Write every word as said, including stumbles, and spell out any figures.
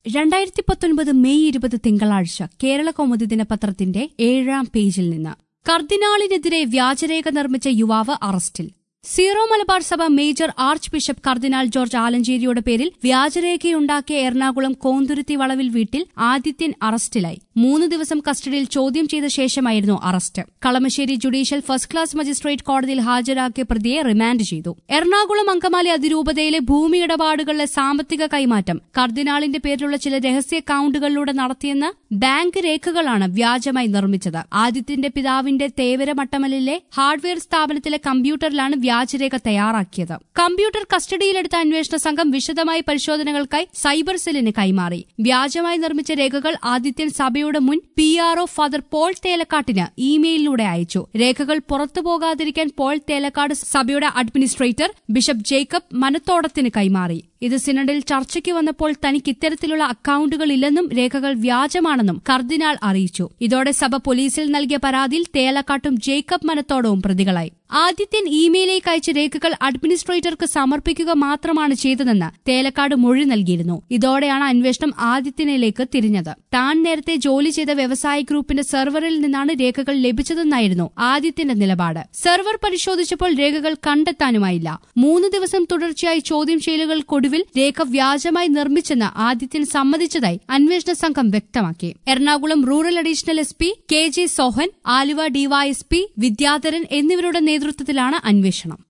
രണ്ടായിരത്തി പത്തൊൻപത് മെയ് ഇരുപത് തിങ്കളാഴ്ച കേരള കൗമുദി ദിനപത്രത്തിന്റെ ഏഴാം പേജിൽ നിന്ന് കർദിനാളിനെതിരെ വ്യാജരേഖ നിർമ്മിച്ച യുവാവ് അറസ്റ്റിൽ. സീറോ മലബാർ സഭ മേജർ ആർച്ച് ബിഷപ്പ് കർദിനാൾ ജോർജ് ആലഞ്ചേരിയുടെ പേരിൽ വ്യാജരേഖയുണ്ടാക്കിയ എറണാകുളം കോന്തുരുത്തി വളവിൽ വീട്ടിൽ ആദിത്യൻ അറസ്റ്റിലായി. മൂന്ന് ദിവസം കസ്റ്റഡിയിൽ ചോദ്യം ചെയ്ത ശേഷമായിരുന്നു arrest. Kalamassery judicial first class magistrate കോടതിയിൽ ഹാജരാക്കിയ പ്രതിയെ റിമാൻഡ് ചെയ്തു. എറണാകുളം അങ്കമാലി അതിരൂപതയിലെ ഭൂമി ഇടപാടുകളിലെ സാമ്പത്തിക കൈമാറ്റം കർദിനാളിന്റെ പേരിലുള്ള ചില രഹസ്യ അക്കൌണ്ടുകളിലൂടെ നടത്തിയെന്ന ബാങ്ക് രേഖകളാണ് വ്യാജമായി നിർമ്മിച്ചത്. ആദിത്യന്റെ പിതാവിന്റെ തേവര മട്ടമലിലെ ഹാർഡ്വെയർ സ്ഥാപനത്തിലെ കമ്പ്യൂട്ടറിലാണ് വ്യാജരേഖ തയ്യാറാക്കിയത്. കമ്പ്യൂട്ടർ കസ്റ്റഡിയിലെടുത്ത അന്വേഷണ സംഘം വിശദമായ പരിശോധനകൾക്കായി സൈബർ സെല്ലിന് കൈമാറി. വ്യാജമായി നിർമ്മിച്ച രേഖകൾ ആദിത്യൻ സഭയുടെ മുൻ P R O father Paul തേലക്കാട്ടിന് ഇമെയിലിലൂടെ അയച്ചു. രേഖകൾ പുറത്തുപോകാതിരിക്കാൻ പോൾ തേലക്കാട് സഭയുടെ അഡ്മിനിസ്ട്രേറ്റർ ബിഷപ്പ് ജേക്കബ് മനത്തോടത്തിന് കൈമാറി. ഇത് സിനഡിൽ ചർച്ചയ്ക്ക് വന്നപ്പോൾ തനിക്ക് ഇത്തരത്തിലുള്ള അക്കൌണ്ടുകളില്ലെന്നും രേഖകൾ വ്യാജമാണെന്നും കർദിനാൾ അറിയിച്ചു. ഇതോടെ സഭ പോലീസിൽ നൽകിയ പരാതിയിൽ തേലക്കാട്ടും ജേക്കബ് മനത്തോടവും പ്രതികളായി. ആദിത്യൻ ഇമെയിലേക്ക് അയച്ച രേഖകൾ അഡ്മിനിസ്ട്രേറ്റർക്ക് സമർപ്പിക്കുക മാത്രമാണ് ചെയ്തതെന്ന് തേലക്കാട് മൊഴി നൽകിയിരുന്നു. ഇതോടെയാണ് അന്വേഷണം ആദിത്യനിലേക്ക് തിരിഞ്ഞത്. താൻ നേരത്തെ ജോലി ചെയ്ത വ്യവസായ ഗ്രൂപ്പിന്റെ സെർവറിൽ നിന്നാണ് രേഖകൾ ലഭിച്ചതെന്നായിരുന്നു ആദിത്യന്റെ നിലപാട്. സെർവർ പരിശോധിച്ചപ്പോൾ രേഖകൾ കണ്ടെത്താനുമായില്ല. മൂന്ന് ദിവസം തുടർച്ചയായി ചോദ്യം ചെയ്യലുകൾക്കൊടുവിൽ രേഖ വ്യാജമായി നിർമ്മിച്ചെന്ന് ആദിത്യൻ സമ്മതിച്ചതായി അന്വേഷണ സംഘം വ്യക്തമാക്കി. Ernakulam rural additional S P K J Sohan, Aluva DYSP Vidyadharan എന്നിവരുടെ നേതൃത്വത്തിലാണ് അന്വേഷണം.